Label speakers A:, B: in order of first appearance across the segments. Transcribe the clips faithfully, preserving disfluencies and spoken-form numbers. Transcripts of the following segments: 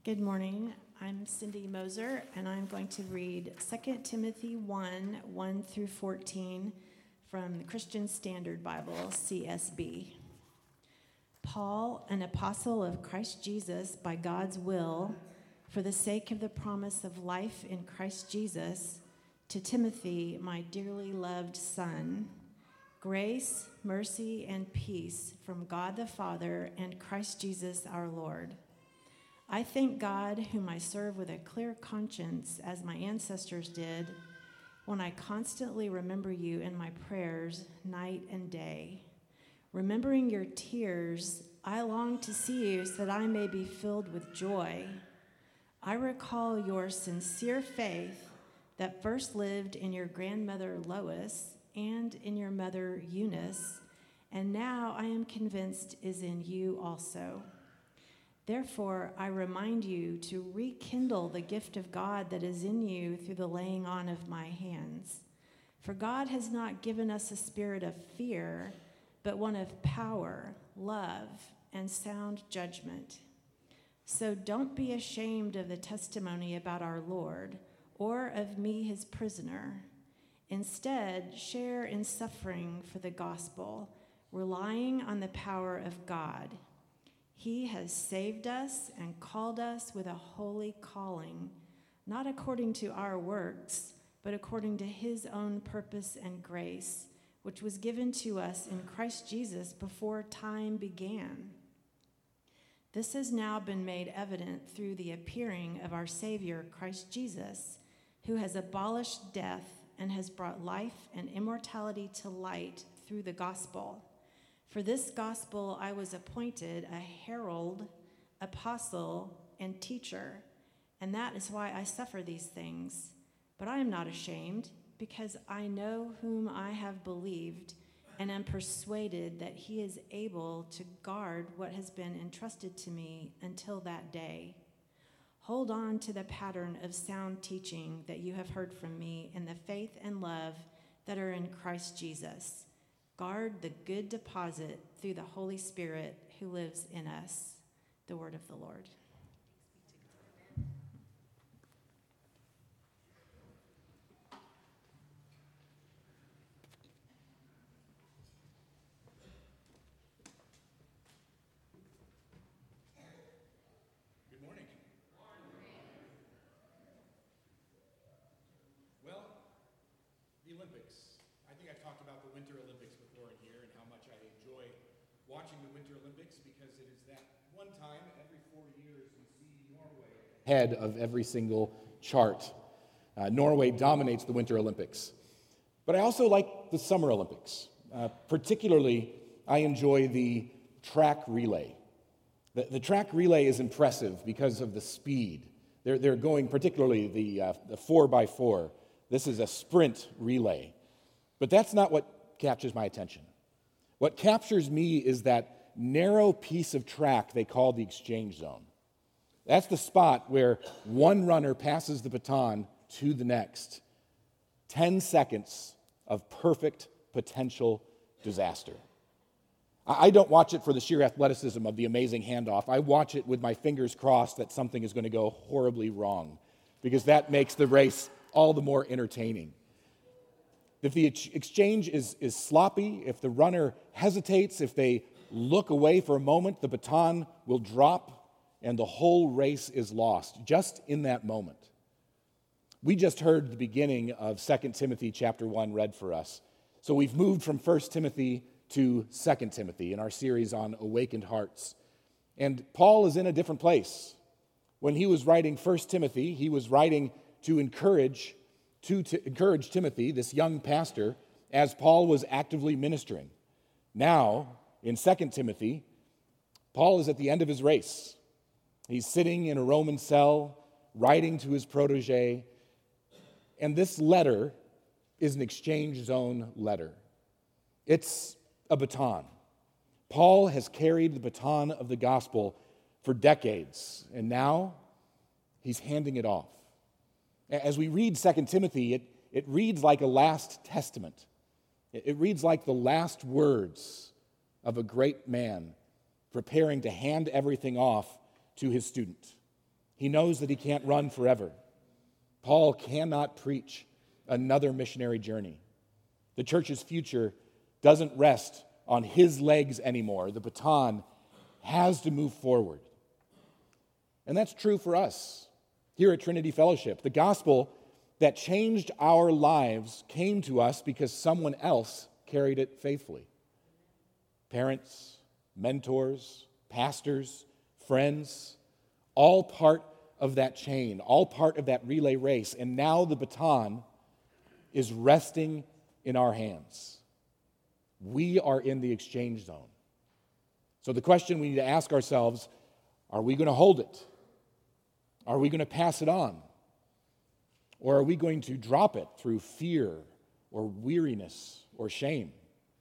A: Good morning. I'm Cindy Moser, and I'm going to read Second Timothy one, one through fourteen from the Christian Standard Bible, C S B. Paul, an apostle of Christ Jesus by God's will, for the sake of the promise of life in Christ Jesus, to Timothy, my dearly loved son, grace, mercy, and peace from God the Father and Christ Jesus our Lord. I thank God, whom I serve with a clear conscience, as my ancestors did, when I constantly remember you in my prayers night and day. Remembering your tears, I long to see you so that I may be filled with joy. I recall your sincere faith that first lived in your grandmother Lois and in your mother Eunice, and now I am convinced is in you also. Therefore, I remind you to rekindle the gift of God that is in you through the laying on of my hands. For God has not given us a spirit of fear, but one of power, love, and sound judgment. So don't be ashamed of the testimony about our Lord, or of me, his prisoner. Instead, share in suffering for the gospel, relying on the power of God. He has saved us and called us with a holy calling, not according to our works, but according to his own purpose and grace, which was given to us in Christ Jesus before time began. This has now been made evident through the appearing of our Savior, Christ Jesus, who has abolished death and has brought life and immortality to light through the gospel. For this gospel I was appointed a herald, apostle, and teacher, and that is why I suffer these things. But I am not ashamed, because I know whom I have believed, and am persuaded that he is able to guard what has been entrusted to me until that day. Hold on to the pattern of sound teaching that you have heard from me in the faith and love that are in Christ Jesus. Guard the good deposit through the Holy Spirit who lives in us. The word of the Lord.
B: Good morning. Well, the Olympics. I think I've talked about the Winter Olympics before in here and how much I enjoy watching the Winter Olympics because it is that one time every four years you see Norway ahead of every single chart. Uh, Norway dominates the Winter Olympics. But I also like the Summer Olympics. Uh, particularly, I enjoy the track relay. The, the track relay is impressive because of the speed. They're, they're going, particularly the, uh, the four by four. This is a sprint relay. But that's not what captures my attention. What captures me is that narrow piece of track they call the exchange zone. That's the spot where one runner passes the baton to the next. Ten seconds of perfect potential disaster. I don't watch it for the sheer athleticism of the amazing handoff. I watch it with my fingers crossed that something is going to go horribly wrong, because that makes the race all the more entertaining. If the exchange is, is sloppy, if the runner hesitates, if they look away for a moment, the baton will drop and the whole race is lost just in that moment. We just heard the beginning of Second Timothy chapter one read for us. So we've moved from First Timothy to Second Timothy in our series on awakened hearts. And Paul is in a different place. When he was writing First Timothy, he was writing to encourage to, to encourage Timothy, this young pastor, as Paul was actively ministering. Now, in Second Timothy, Paul is at the end of his race. He's sitting in a Roman cell, writing to his protege, and this letter is an exchange zone letter. It's a baton. Paul has carried the baton of the gospel for decades, and now he's handing it off. As we read Second Timothy, it, it reads like a last testament. It, it reads like the last words of a great man preparing to hand everything off to his student. He knows that he can't run forever. Paul cannot preach another missionary journey. The church's future doesn't rest on his legs anymore. The baton has to move forward. And that's true for us here at Trinity Fellowship. The gospel that changed our lives came to us because someone else carried it faithfully. Parents, mentors, pastors, friends, all part of that chain, all part of that relay race. And now the baton is resting in our hands. We are in the exchange zone. So the question we need to ask ourselves, are we going to hold it? Are we going to pass it on? Or are we going to drop it through fear or weariness or shame?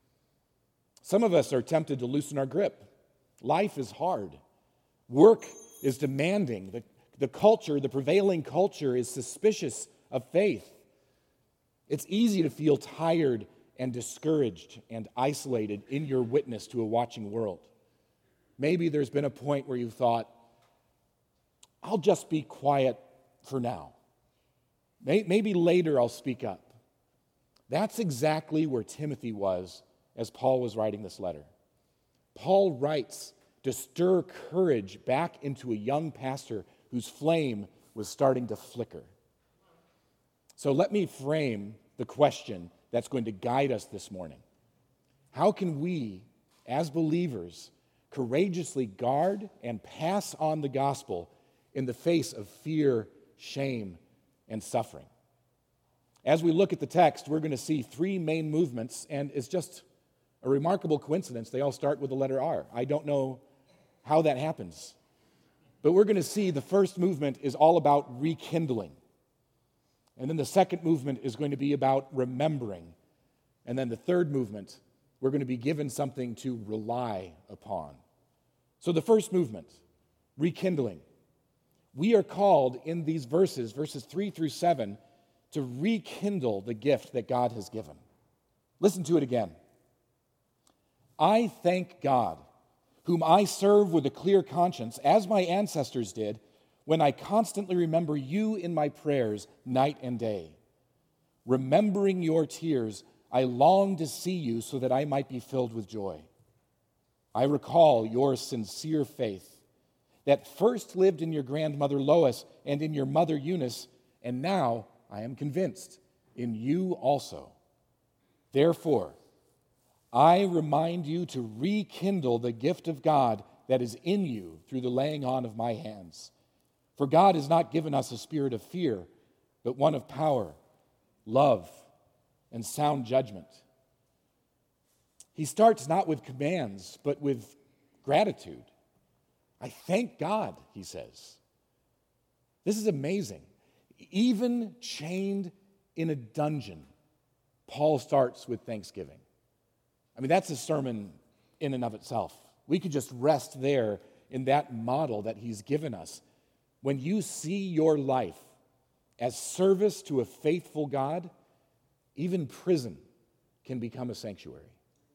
B: Some of us are tempted to loosen our grip. Life is hard. Work is demanding. The, the culture, the prevailing culture, is suspicious of faith. It's easy to feel tired and discouraged and isolated in your witness to a watching world. Maybe there's been a point where you thought, I'll just be quiet for now. Maybe later I'll speak up. That's exactly where Timothy was as Paul was writing this letter. Paul writes to stir courage back into a young pastor whose flame was starting to flicker. So let me frame the question that's going to guide us this morning. How can we, as believers, courageously guard and pass on the gospel in the face of fear, shame, and suffering? As we look at the text, we're going to see three main movements, and it's just a remarkable coincidence. They all start with the letter R. I don't know how that happens. But we're going to see the first movement is all about rekindling. And then the second movement is going to be about remembering. And then the third movement, we're going to be given something to rely upon. So the first movement, rekindling. We are called in these verses, verses three through seven, to rekindle the gift that God has given. Listen to it again. I thank God, whom I serve with a clear conscience, as my ancestors did, when I constantly remember you in my prayers night and day. Remembering your tears, I long to see you so that I might be filled with joy. I recall your sincere faith that first lived in your grandmother Lois and in your mother Eunice, and now I am convinced in you also. Therefore, I remind you to rekindle the gift of God that is in you through the laying on of my hands. For God has not given us a spirit of fear, but one of power, love, and sound judgment. He starts not with commands, but with gratitude. I thank God, he says. This is amazing. Even chained in a dungeon, Paul starts with thanksgiving. I mean, that's a sermon in and of itself. We could just rest there in that model that he's given us. When you see your life as service to a faithful God, even prison can become a sanctuary.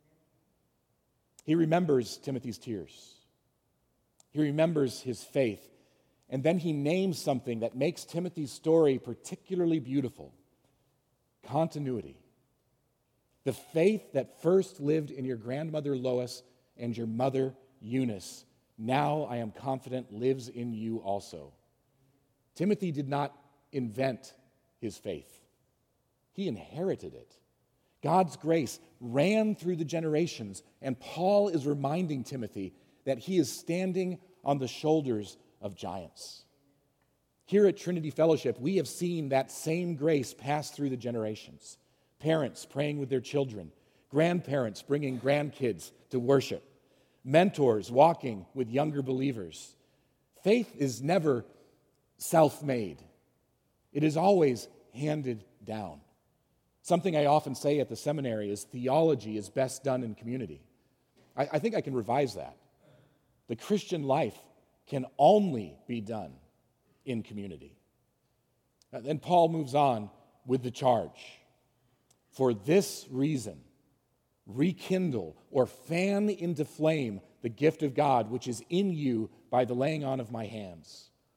B: He remembers Timothy's tears. He remembers his faith. And then he names something that makes Timothy's story particularly beautiful: continuity. The faith that first lived in your grandmother Lois and your mother Eunice, now I am confident lives in you also. Timothy did not invent his faith. He inherited it. God's grace ran through the generations, and Paul is reminding Timothy that he is standing on the shoulders of giants. Here at Trinity Fellowship, we have seen that same grace pass through the generations. Parents praying with their children, grandparents bringing grandkids to worship, mentors walking with younger believers. Faith is never self-made. It is always handed down. Something I often say at the seminary is theology is best done in community. I, I think I can revise that. The Christian life can only be done in community. And then Paul moves on with the charge. For this reason, rekindle or fan into flame the gift of God which is in you by the laying on of my hands.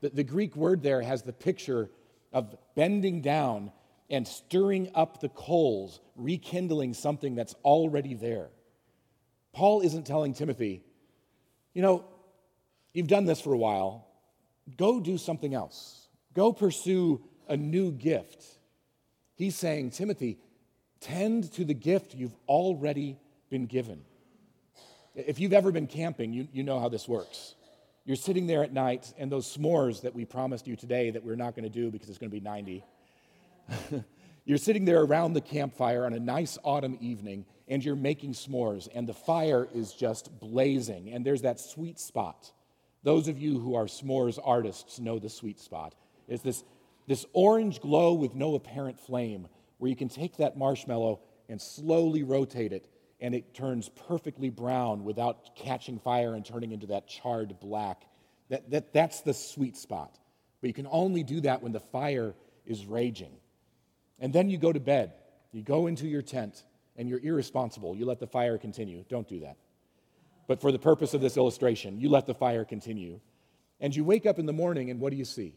B: The, the Greek word there has the picture of bending down and stirring up the coals, rekindling something that's already there. Paul isn't telling Timothy, you know, you've done this for a while, go do something else. Go pursue a new gift. He's saying, Timothy, tend to the gift you've already been given. If you've ever been camping, you, you know how this works. You're sitting there at night, and those s'mores that we promised you today that we're not going to do because it's going to be ninety, you're sitting there around the campfire on a nice autumn evening, and you're making s'mores, and the fire is just blazing, and there's that sweet spot. Those of you who are s'mores artists know the sweet spot. It's this, this orange glow with no apparent flame where you can take that marshmallow and slowly rotate it, and it turns perfectly brown without catching fire and turning into that charred black. That, that, that's the sweet spot. But you can only do that when the fire is raging. And then you go to bed. You go into your tent, and you're irresponsible. You let the fire continue. Don't do that. But for the purpose of this illustration, you let the fire continue. And you wake up in the morning, and what do you see?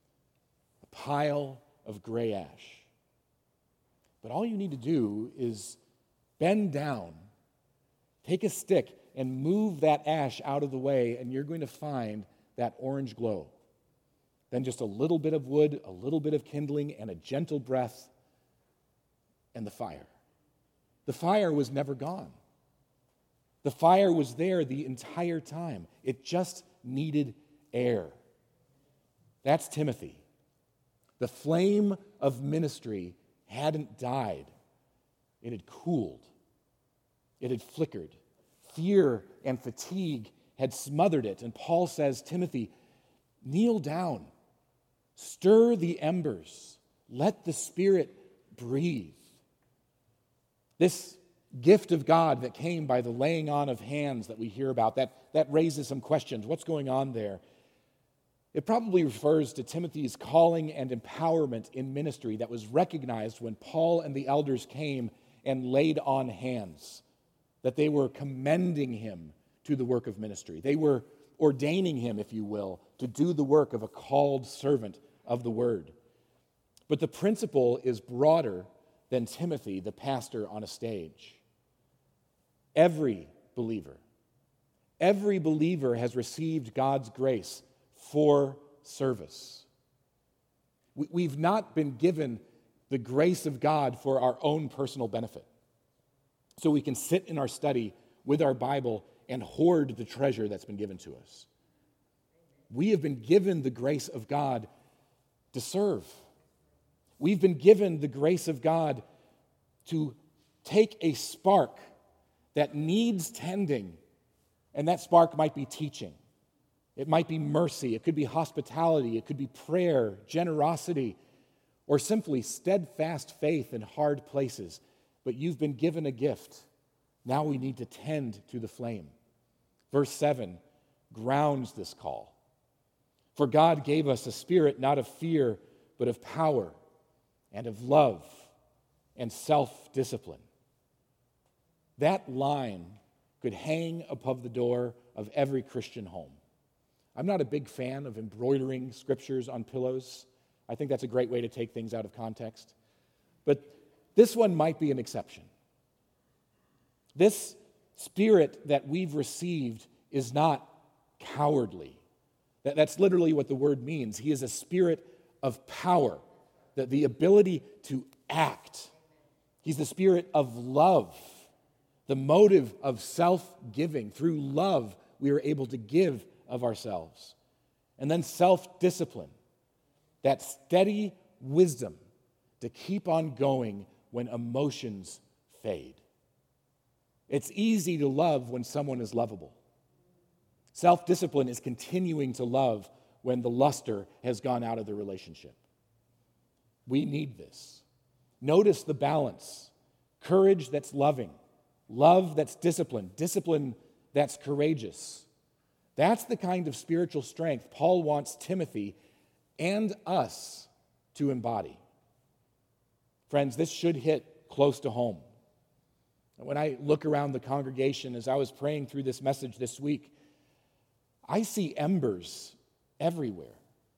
B: A pile of gray ash. But all you need to do is bend down, take a stick, and move that ash out of the way, and you're going to find that orange glow. Then just a little bit of wood, a little bit of kindling, and a gentle breath, and the fire. The fire was never gone. The fire was there the entire time. It just needed air. That's Timothy. The flame of ministry hadn't died. It had cooled. It had flickered. Fear and fatigue had smothered it. And Paul says, Timothy, kneel down. Stir the embers. Let the Spirit breathe. This gift of God that came by the laying on of hands that we hear about, that, that raises some questions. What's going on there? It probably refers to Timothy's calling and empowerment in ministry that was recognized when Paul and the elders came and laid on hands, that they were commending him to the work of ministry. They were ordaining him, if you will, to do the work of a called servant of the word. But the principle is broader than Timothy, the pastor on a stage. Every believer, every believer has received God's grace for service. We've not been given the grace of God for our own personal benefit. So we can sit in our study with our Bible and hoard the treasure that's been given to us. We have been given the grace of God to serve. We've been given the grace of God to take a spark that needs tending, and that spark might be teaching. It might be mercy. It could be hospitality. It could be prayer, generosity, or simply steadfast faith in hard places. But you've been given a gift. Now we need to tend to the flame. Verse seven grounds this call. For God gave us a spirit not of fear, but of power and of love and self-discipline. That line could hang above the door of every Christian home. I'm not a big fan of embroidering scriptures on pillows. I think that's a great way to take things out of context. But this one might be an exception. This spirit that we've received is not cowardly. That, that's literally what the word means. He is a spirit of power, the, the ability to act. He's the spirit of love, the motive of self-giving. Through love, we are able to give of ourselves. And then self-discipline, that steady wisdom to keep on going when emotions fade. It's easy to love when someone is lovable. Self-discipline is continuing to love when the luster has gone out of the relationship. We need this. Notice the balance. Courage that's loving. Love that's disciplined. Discipline that's courageous. That's the kind of spiritual strength Paul wants Timothy and us to embody. Friends, this should hit close to home. When I look around the congregation as I was praying through this message this week, I see embers everywhere.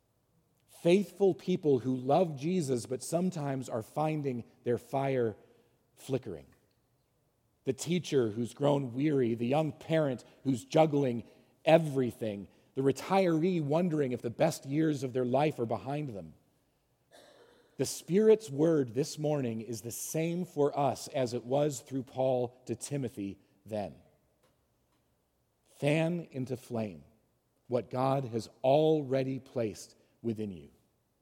C: faithful people who love Jesus but sometimes are finding their fire flickering. The teacher who's grown weary, the young parent who's juggling everything, the retiree wondering if the best years of their life are behind them. The Spirit's word this morning is the same for us as it was through Paul to Timothy then. Fan into flame what God has already placed within you.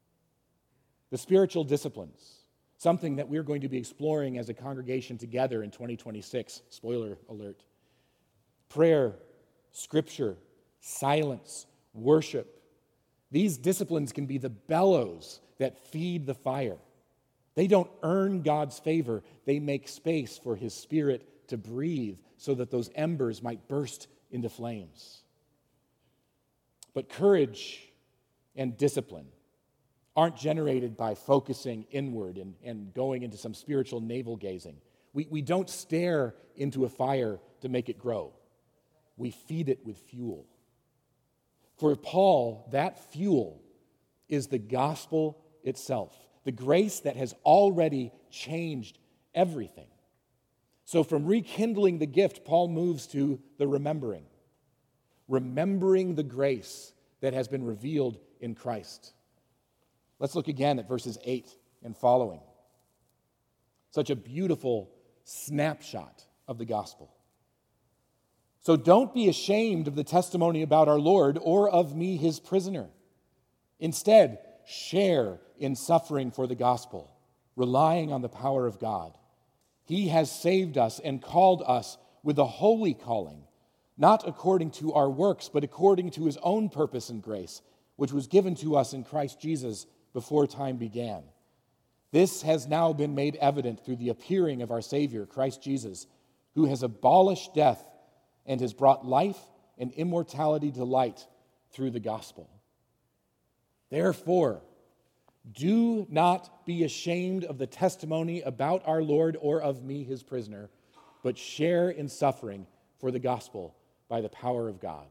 C: The spiritual disciplines, something that we're going to be exploring as a congregation together in twenty twenty-six, spoiler alert. Prayer, scripture, silence, worship. These disciplines can be the bellows that feed the fire. They don't earn God's favor. They make space for His Spirit to breathe so that those embers might burst into flames. But courage and discipline aren't generated by focusing inward and, and going into some spiritual navel-gazing. We, we don't stare into a fire to make it grow. We feed it with fuel. For Paul, that fuel is the gospel itself, the grace that has already changed everything. So from rekindling the gift, Paul moves to the remembering. Remembering the grace that has been revealed in Christ. Let's look again at verses eight and following. Such a beautiful snapshot of the gospel. So don't be ashamed of the testimony about our Lord or of me, his prisoner. Instead, share in suffering for the gospel, relying on the power of God. He has saved us and called us with a holy calling, not according to our works, but according to his own purpose and grace, which was given to us in Christ Jesus before time began. This has now been made evident through the appearing of our Savior, Christ Jesus, who has abolished death and has brought life and immortality to light through the gospel. Therefore, do not be ashamed of the testimony about our Lord or of me, his prisoner, but share in suffering for the gospel by the power of God.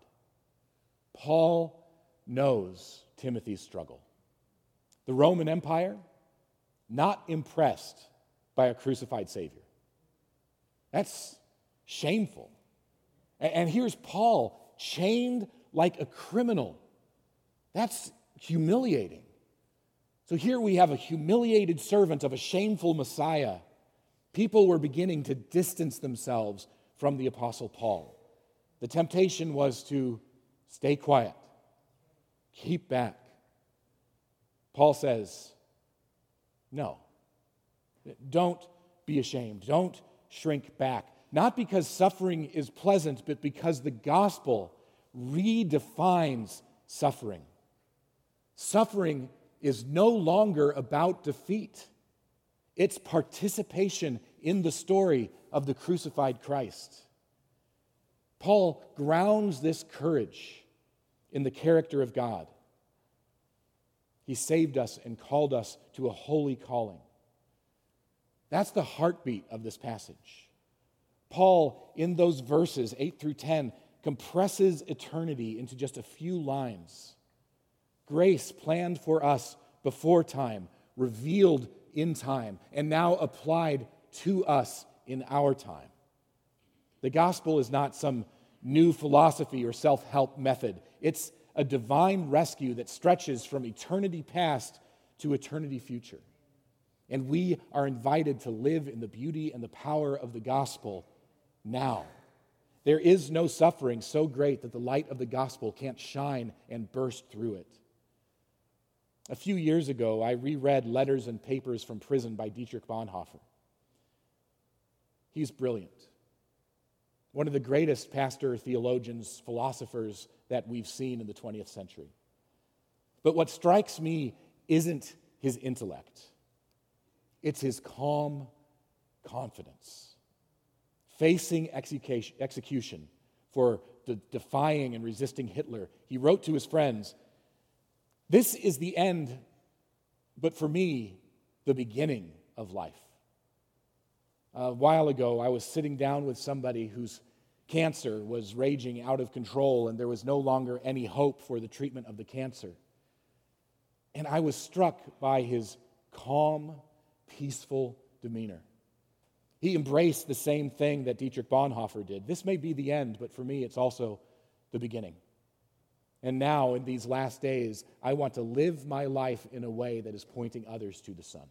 C: Paul knows Timothy's struggle. The Roman Empire, not impressed by a crucified Savior. That's shameful. And here's Paul, chained like a criminal. That's humiliating. So here we have a humiliated servant of a shameful Messiah. People were beginning to distance themselves from the Apostle Paul. The temptation was to stay quiet, keep back. Paul says, no, don't be ashamed. Don't shrink back. Not because suffering is pleasant, but because the gospel redefines suffering. Suffering is no longer about defeat. It's participation in the story of the crucified Christ. Paul grounds this courage in the character of God. He saved us and called us to a holy calling. That's the heartbeat of this passage. Paul, in those verses, eight through ten, compresses eternity into just a few lines. Grace planned for us before time, revealed in time, and now applied to us in our time. The gospel is not some new philosophy or self-help method. It's a divine rescue that stretches from eternity past to eternity future. And we are invited to live in the beauty and the power of the gospel now. There is no suffering so great that the light of the gospel can't shine and burst through it. A few years ago, I reread Letters and Papers from Prison by Dietrich Bonhoeffer. He's brilliant. One of the greatest pastor, theologians, philosophers that we've seen in the twentieth century. But what strikes me isn't his intellect. It's his calm confidence. Facing execution for de- defying and resisting Hitler, he wrote to his friends, "This is the end, but for me, the beginning of life." A while ago, I was sitting down with somebody whose cancer was raging out of control and there was no longer any hope for the treatment of the cancer. And I was struck by his calm, peaceful demeanor. He embraced the same thing that Dietrich Bonhoeffer did. This may be the end, but for me, it's also the beginning. And now, in these last days, I want to live my life in a way that is pointing others to the Son.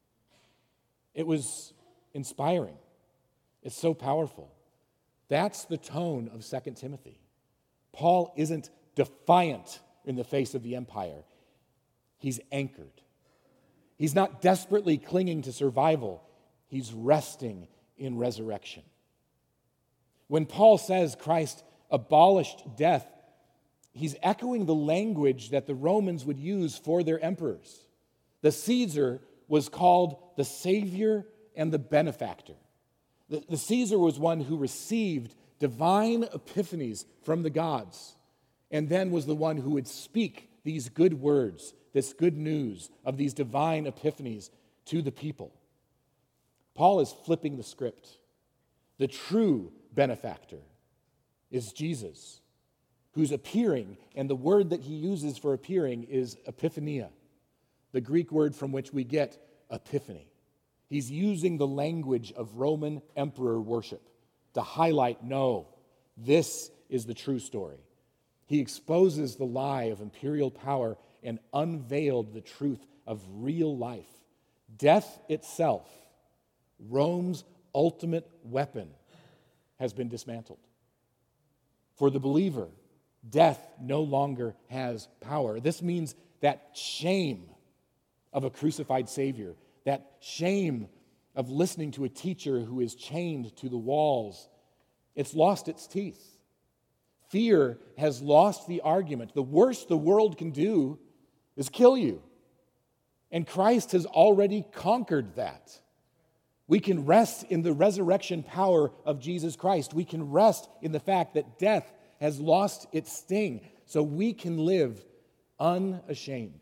C: It was inspiring. It's so powerful. That's the tone of Second Timothy. Paul isn't defiant in the face of the empire. He's anchored. He's not desperately clinging to survival. He's resting in resurrection. When Paul says Christ abolished death, he's echoing the language that the Romans would use for their emperors. The Caesar was called the Savior and the Benefactor. The, the Caesar was one who received divine epiphanies from the gods, and then was the one who would speak these good words, this good news of these divine epiphanies to the people. Paul is flipping the script. The true benefactor is Jesus, who's appearing, and the word that he uses for appearing is epiphania, the Greek word from which we get epiphany. He's using the language of Roman emperor worship to highlight, no, this is the true story. He exposes the lie of imperial power and unveiled the truth of real life. Death itself, Rome's ultimate weapon, has been dismantled. For the believer, death no longer has power. This means that shame of a crucified Savior, that shame of listening to a teacher who is chained to the walls, it's lost its teeth. Fear has lost the argument. The worst the world can do is kill you. And Christ has already conquered that. We can rest in the resurrection power of Jesus Christ. We can rest in the fact that death has lost its sting, so we can live unashamed.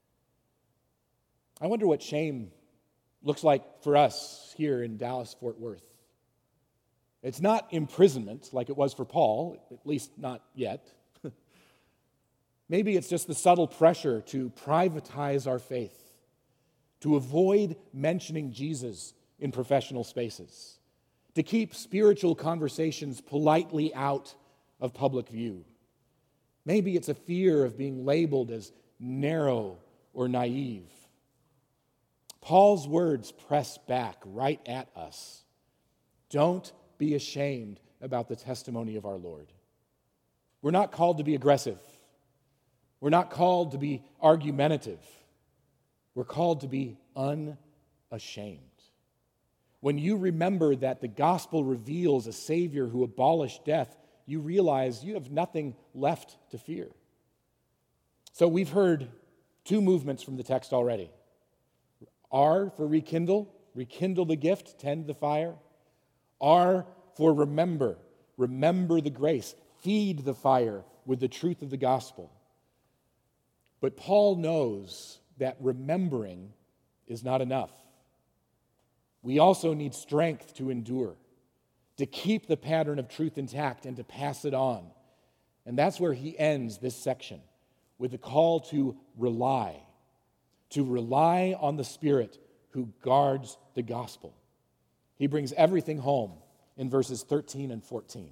C: I wonder what shame looks like for us here in Dallas-Fort Worth. It's not imprisonment like it was for Paul, at least not yet. Maybe it's just the subtle pressure to privatize our faith, to avoid mentioning Jesus in professional spaces, to keep spiritual conversations politely out of public view. Maybe it's a fear of being labeled as narrow or naive. Paul's words press back right at us. Don't be ashamed about the testimony of our Lord. We're not called to be aggressive. We're not called to be argumentative. We're called to be unashamed. When you remember that the gospel reveals a Savior who abolished death, you realize you have nothing left to fear. So we've heard two movements from the text already. R for rekindle, rekindle the gift, tend the fire. R for remember, remember the grace, feed the fire with the truth of the gospel. But Paul knows that remembering is not enough. We also need strength to endure, to keep the pattern of truth intact and to pass it on. And that's where he ends this section with a call to rely, to rely on the Spirit who guards the gospel. He brings everything home in verses thirteen and fourteen.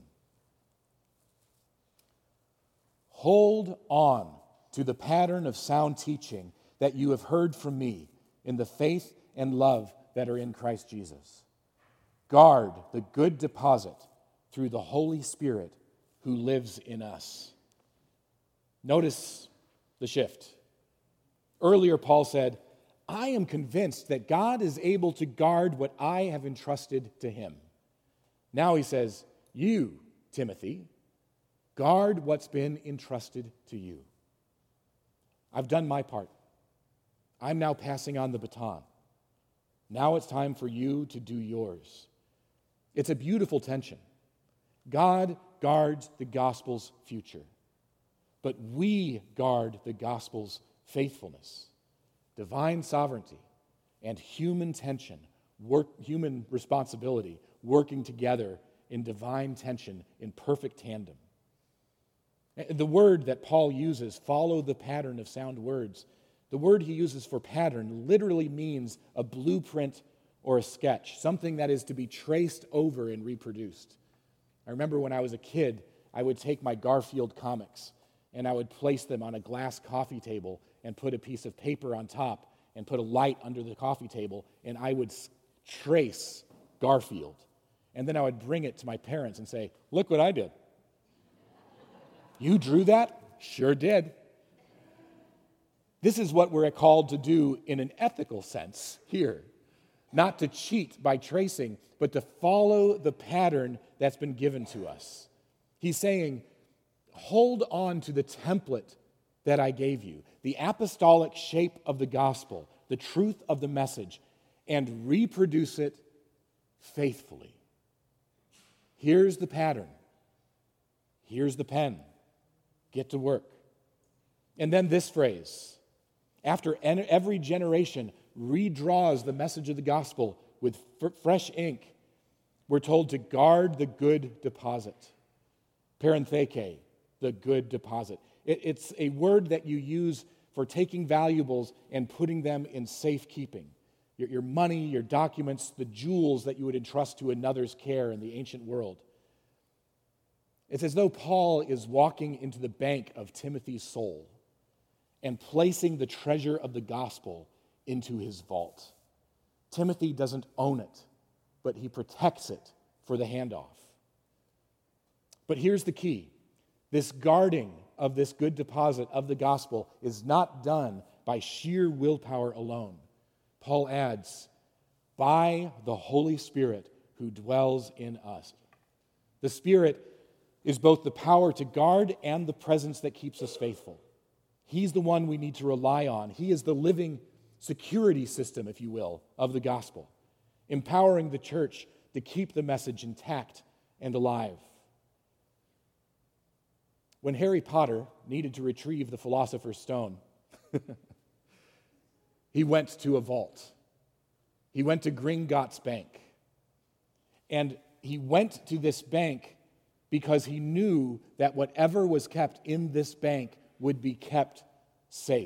C: Hold on to the pattern of sound teaching that you have heard from me in the faith and love that are in Christ Jesus. Guard the good deposit through the Holy Spirit who lives in us. Notice the shift. Earlier, Paul said, I am convinced that God is able to guard what I have entrusted to him. Now he says, you, Timothy, guard what's been entrusted to you. I've done my part. I'm now passing on the baton. Now it's time for you to do yours. It's a beautiful tension. God guards the gospel's future, but we guard the gospel's faithfulness. Divine sovereignty and human tension, work, human responsibility, working together in divine tension in perfect tandem. The word that Paul uses, follow the pattern of sound words, The word he uses for pattern literally means a blueprint or a sketch, something that is to be traced over and reproduced. I remember when I was a kid, I would take my Garfield comics and I would place them on a glass coffee table and put a piece of paper on top and put a light under the coffee table, and I would trace Garfield. And then I would bring it to my parents and say, "Look what I did." "You drew that?" "Sure did." This is what we're called to do in an ethical sense here. Not to cheat by tracing, but to follow the pattern that's been given to us. He's saying, hold on to the template that I gave you, the apostolic shape of the gospel, the truth of the message, and reproduce it faithfully. Here's the pattern. Here's the pen. Get to work. And then this phrase, after every generation redraws the message of the gospel with fresh ink, we're told to guard the good deposit. Parentheke, the good deposit. It, it's a word that you use for taking valuables and putting them in safekeeping. Your, your money, your documents, the jewels that you would entrust to another's care in the ancient world. It's as though Paul is walking into the bank of Timothy's soul and placing the treasure of the gospel into his vault. Timothy doesn't own it, but he protects it for the handoff. But here's the key. This guarding of this good deposit of the gospel is not done by sheer willpower alone. Paul adds, by the Holy Spirit who dwells in us. The Spirit is both the power to guard and the presence that keeps us faithful. He's the one we need to rely on. He is the living security system, if you will, of the gospel, empowering the church to keep the message intact and alive. When Harry Potter needed to retrieve the Philosopher's Stone, he went to a vault. He went to Gringotts Bank. And he went to this bank because he knew that whatever was kept in this bank would be kept safe.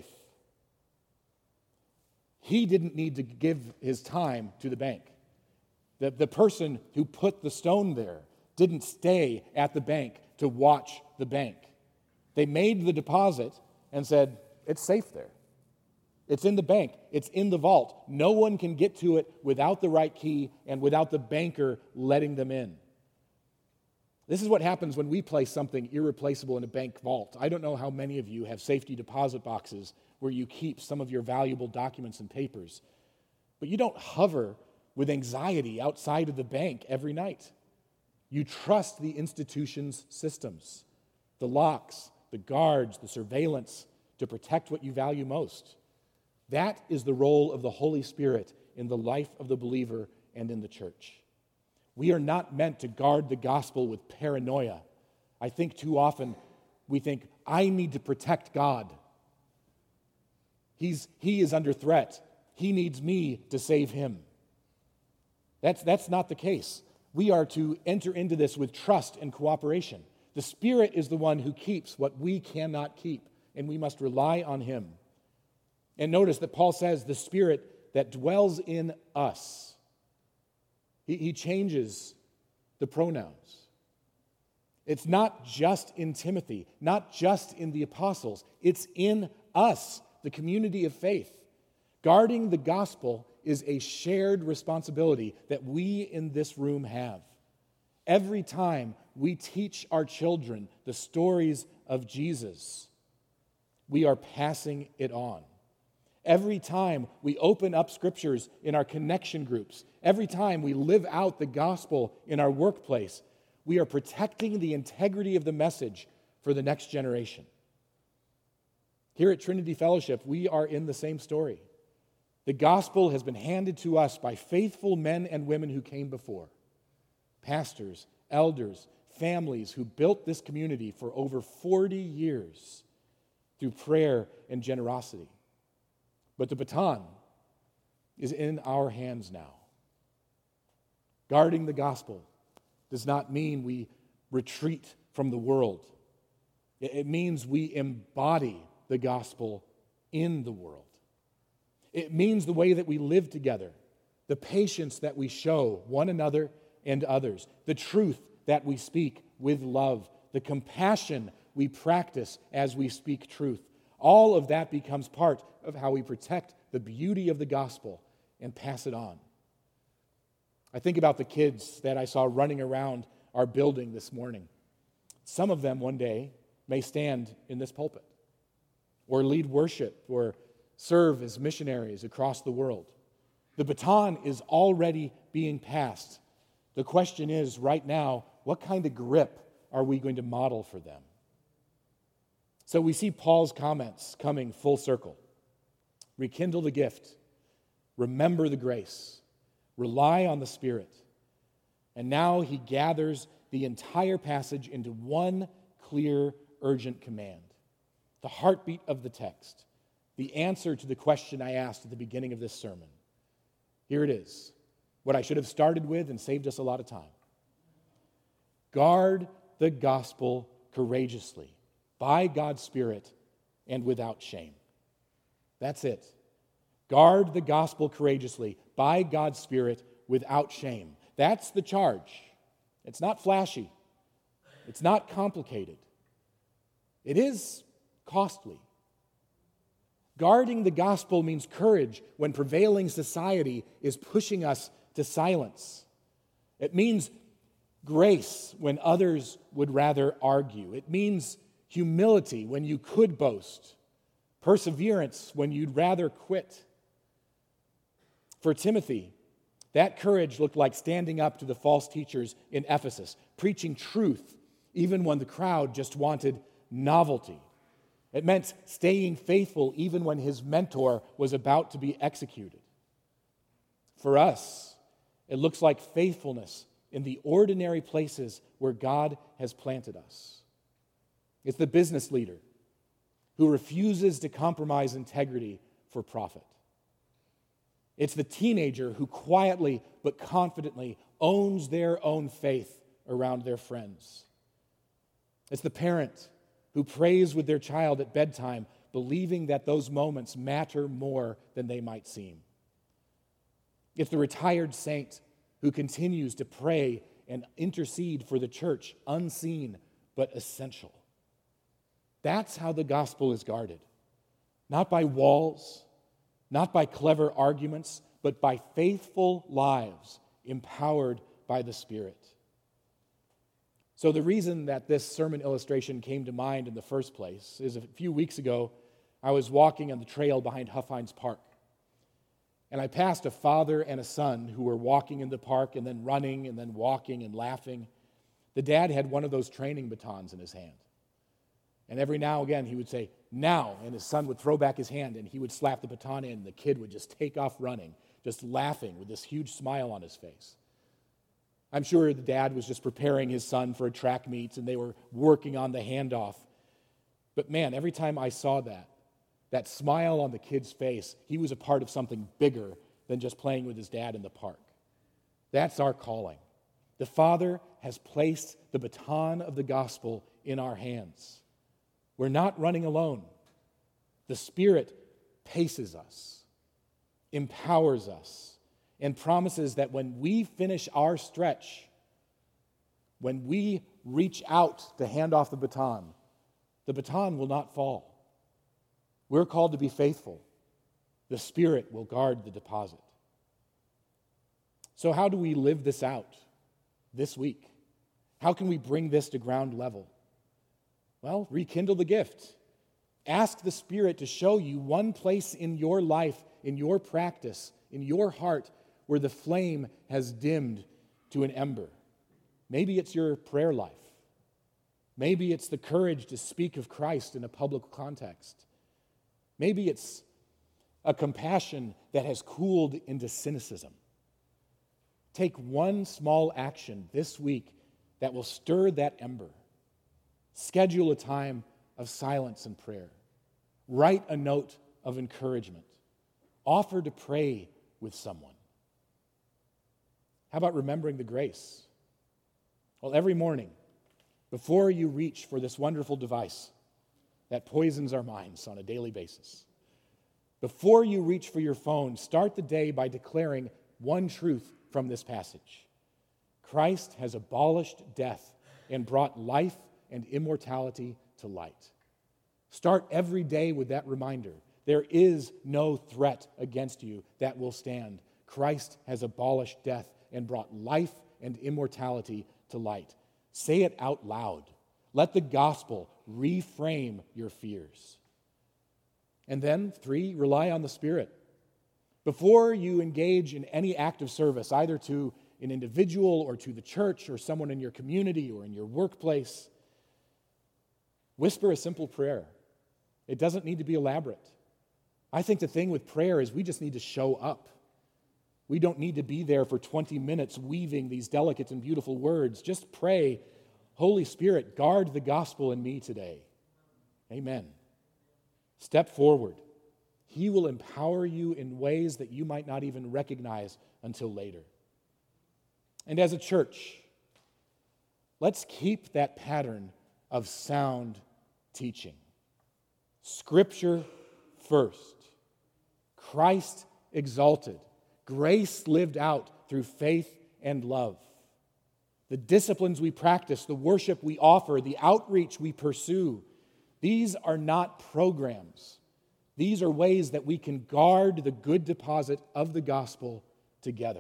C: He didn't need to give his time to the bank. The, the person who put the stone there didn't stay at the bank to watch the bank. They made the deposit and said, it's safe there. It's in the bank. It's in the vault. No one can get to it without the right key and without the banker letting them in. This is what happens when we place something irreplaceable in a bank vault. I don't know how many of you have safety deposit boxes where you keep some of your valuable documents and papers, but you don't hover with anxiety outside of the bank every night. You trust the institution's systems, the locks, the guards, the surveillance to protect what you value most. That is the role of the Holy Spirit in the life of the believer and in the church. We are not meant to guard the gospel with paranoia. I think too often we think, I need to protect God. He's, he is under threat. He needs me to save him. That's, that's not the case. We are to enter into this with trust and cooperation. The Spirit is the one who keeps what we cannot keep, and we must rely on him. And notice that Paul says the Spirit that dwells in us. He, he changes the pronouns. It's not just in Timothy, not just in the apostles. It's in us, the community of faith. Guarding the gospel is a shared responsibility that we in this room have. Every time we teach our children the stories of Jesus, we are passing it on. Every time we open up scriptures in our connection groups, every time we live out the gospel in our workplace, we are protecting the integrity of the message for the next generation. Here at Trinity Fellowship, we are in the same story. The gospel has been handed to us by faithful men and women who came before. Pastors, elders, families who built this community for over forty years through prayer and generosity. But the baton is in our hands now. Guarding the gospel does not mean we retreat from the world. It means we embody the gospel in the world. It means the way that we live together, the patience that we show one another and others, the truth that we speak with love, the compassion we practice as we speak truth. All of that becomes part of how we protect the beauty of the gospel and pass it on. I think about the kids that I saw running around our building this morning. Some of them one day may stand in this pulpit or lead worship or serve as missionaries across the world. The baton is already being passed. The question is, right now, what kind of grip are we going to model for them? So we see Paul's comments coming full circle. Rekindle the gift. Remember the grace. Rely on the Spirit. And now he gathers the entire passage into one clear, urgent command. The heartbeat of the text. The answer to the question I asked at the beginning of this sermon. Here it is. What I should have started with and saved us a lot of time. Guard the gospel courageously, by God's Spirit, and without shame. That's it. Guard the gospel courageously, by God's Spirit, without shame. That's the charge. It's not flashy. It's not complicated. It is costly. Guarding the gospel means courage when prevailing society is pushing us to silence. It means grace when others would rather argue. It means humility when you could boast. Perseverance when you'd rather quit. For Timothy, that courage looked like standing up to the false teachers in Ephesus, preaching truth even when the crowd just wanted novelty. It meant staying faithful even when his mentor was about to be executed. For us, it looks like faithfulness in the ordinary places where God has planted us. It's the business leader who refuses to compromise integrity for profit. It's the teenager who quietly but confidently owns their own faith around their friends. It's the parent who prays with their child at bedtime, believing that those moments matter more than they might seem. It's the retired saint who continues to pray and intercede for the church, unseen but essential. That's how the gospel is guarded. Not by walls, not by clever arguments, but by faithful lives empowered by the Spirit. So the reason that this sermon illustration came to mind in the first place is a few weeks ago, I was walking on the trail behind Huffines Park. And I passed a father and a son who were walking in the park and then running and then walking and laughing. The dad had one of those training batons in his hand. And every now and again he would say, "Now," and his son would throw back his hand and he would slap the baton in and the kid would just take off running, just laughing with this huge smile on his face. I'm sure the dad was just preparing his son for a track meet and they were working on the handoff. But man, every time I saw that, that smile on the kid's face, he was a part of something bigger than just playing with his dad in the park. That's our calling. The Father has placed the baton of the gospel in our hands. We're not running alone. The Spirit paces us, empowers us, and promises that when we finish our stretch, when we reach out to hand off the baton, the baton will not fall. We're called to be faithful. The Spirit will guard the deposit. So how do we live this out this week? How can we bring this to ground level? Well, rekindle the gift. Ask the Spirit to show you one place in your life, in your practice, in your heart, where the flame has dimmed to an ember. Maybe it's your prayer life. Maybe it's the courage to speak of Christ in a public context. Maybe it's a compassion that has cooled into cynicism. Take one small action this week that will stir that ember. Schedule a time of silence and prayer. Write a note of encouragement. Offer to pray with someone. How about remembering the grace? Well, every morning, before you reach for this wonderful device that poisons our minds on a daily basis, Before you reach for your phone, start the day by declaring one truth from this passage. Christ has abolished death and brought life and immortality to light. Start every day with that reminder. There is no threat against you that will stand. Christ has abolished death and brought life and immortality to light. Say it out loud. Let the gospel reframe your fears. And then, three, rely on the Spirit. Before you engage in any act of service, either to an individual or to the church or someone in your community or in your workplace, whisper a simple prayer. It doesn't need to be elaborate. I think the thing with prayer is we just need to show up. We don't need to be there for twenty minutes weaving these delicate and beautiful words. Just pray, Holy Spirit, guard the gospel in me today. Amen. Step forward. He will empower you in ways that you might not even recognize until later. And as a church, let's keep that pattern of sound teaching. Scripture first. Christ exalted. Grace lived out through faith and love. The disciplines we practice, the worship we offer, the outreach we pursue, these are not programs. These are ways that we can guard the good deposit of the gospel together.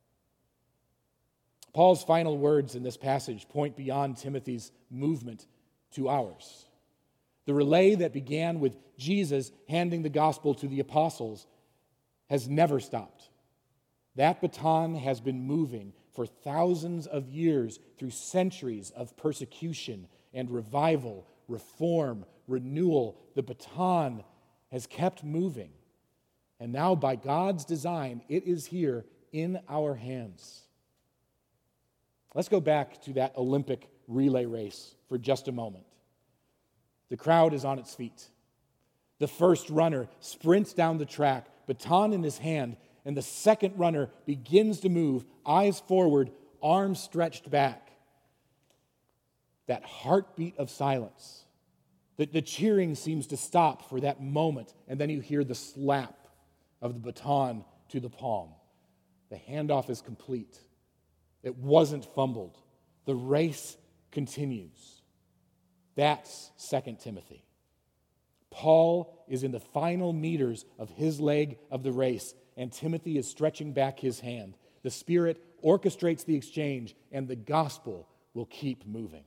C: Paul's final words in this passage point beyond Timothy's movement to ours. The relay that began with Jesus handing the gospel to the apostles has never stopped. That baton has been moving for thousands of years through centuries of persecution and revival, reform, renewal. The baton has kept moving. And now, by God's design, it is here in our hands. Let's go back to that Olympic relay race for just a moment. The crowd is on its feet. The first runner sprints down the track, baton in his hand, and the second runner begins to move, eyes forward, arms stretched back. That heartbeat of silence. The, the cheering seems to stop for that moment, and then you hear the slap of the baton to the palm. The handoff is complete. It wasn't fumbled. The race continues. That's Second Timothy. Paul is in the final meters of his leg of the race, and Timothy is stretching back his hand. The Spirit orchestrates the exchange, and the gospel will keep moving.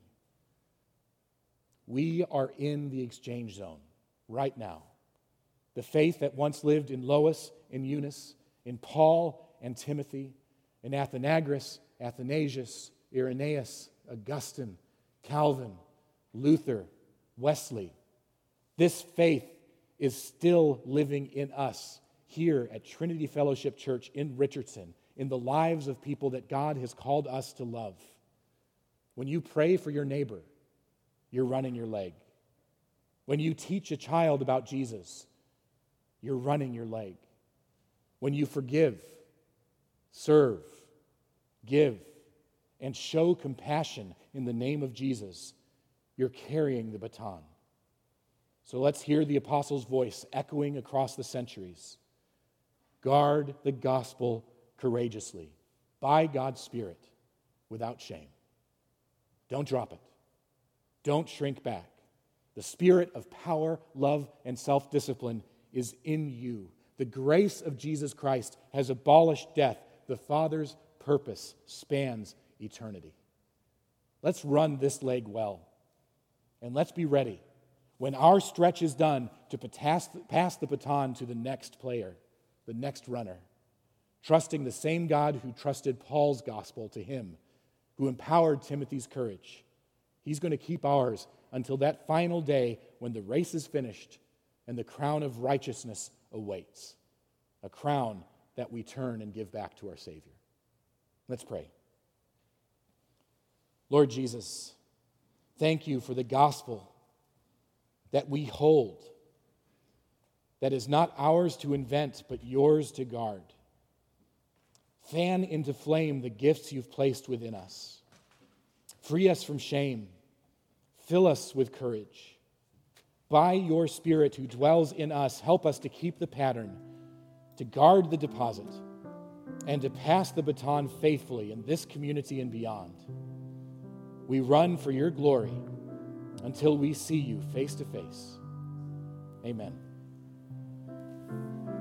C: We are in the exchange zone right now. The faith that once lived in Lois and Eunice, in Paul and Timothy, in Athenagoras, Athanasius, Irenaeus, Augustine, Calvin, Luther, Wesley. This faith is still living in us here at Trinity Fellowship Church in Richardson, in the lives of people that God has called us to love. When you pray for your neighbor, you're running your leg. When you teach a child about Jesus, you're running your leg. When you forgive, serve, give, and show compassion in the name of Jesus, you're carrying the baton. So let's hear the apostle's voice echoing across the centuries. Guard the gospel courageously, by God's Spirit, without shame. Don't drop it. Don't shrink back. The spirit of power, love, and self-discipline is in you. The grace of Jesus Christ has abolished death. The Father's purpose spans eternity. Let's run this leg well. And let's be ready, when our stretch is done, to pass the baton to the next player, the next runner, trusting the same God who trusted Paul's gospel to him, who empowered Timothy's courage. He's going to keep ours until that final day when the race is finished and the crown of righteousness awaits, a crown that we turn and give back to our Savior. Let's pray. Lord Jesus, thank you for the gospel that we hold, that is not ours to invent, but yours to guard. Fan into flame the gifts you've placed within us. Free us from shame. Fill us with courage. by your Spirit who dwells in us, help us to keep the pattern, to guard the deposit, and to pass the baton faithfully in this community and beyond. We run for your glory until we see you face to face. Amen.